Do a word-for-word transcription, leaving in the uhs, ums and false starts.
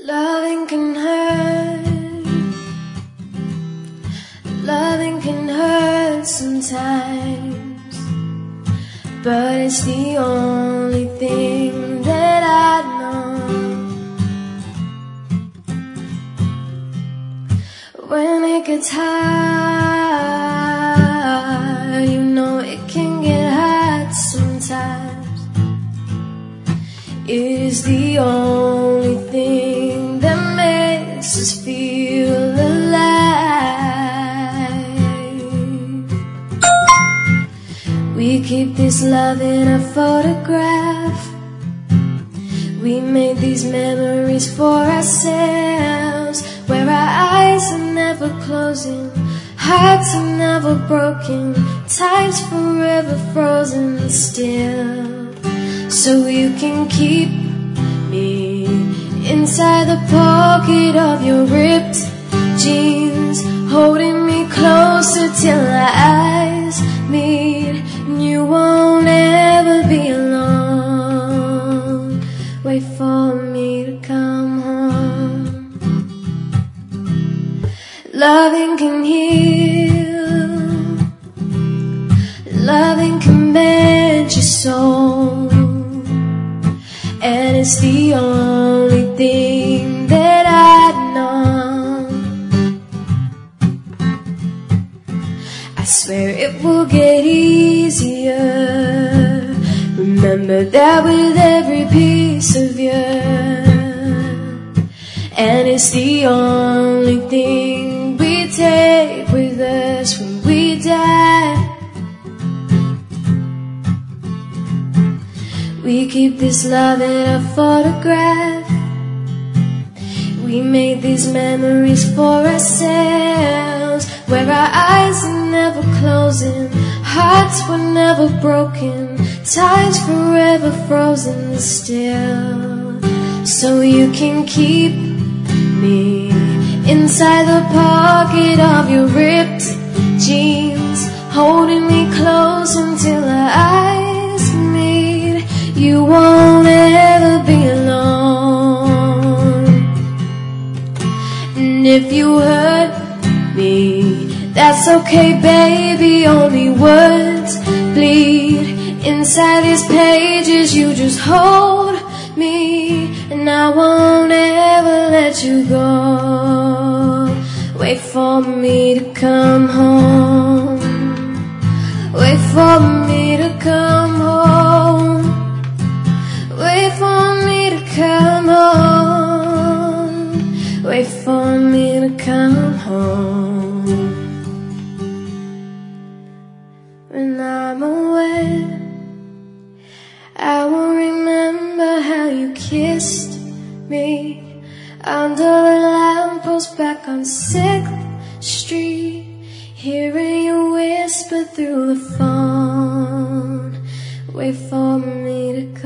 Loving can hurt, loving can hurt sometimes, but it's the only thing that I know. When it gets hard, you know it can get hard sometimes. It is the only thing that makes us feel alive. We keep this love in a photograph. We made these memories for ourselves, where our eyes are never closing, hearts are never broken, time's forever frozen still. So you can keep me inside the pocket of your ripped jeans, holding me closer till our eyes meet, and you won't ever be alone. Wait for me to come home. Loving can heal, loving can mend your soul, and it's the only thing that I know. I swear it will get easier. Remember that with every piece of you, and it's the only thing we take with us when we die. We keep this love in a photograph. We made these memories for ourselves, where our eyes are never closing, hearts were never broken, time's forever frozen still. So you can keep me inside the pocket of your ripped jeans, holding me close until our eyes meet. You won't ever be alone. And if you hurt me, that's okay, baby. Only words bleed inside these pages. You just hold me, and I won't ever let you go. Wait for me to come home. Wait for me to come home. Wait for me to come home. Wait for me to come home. When I'm away, I will remember how you kissed me under the lamppost back on sixth street, hearing you whisper through the phone. Wait for me to come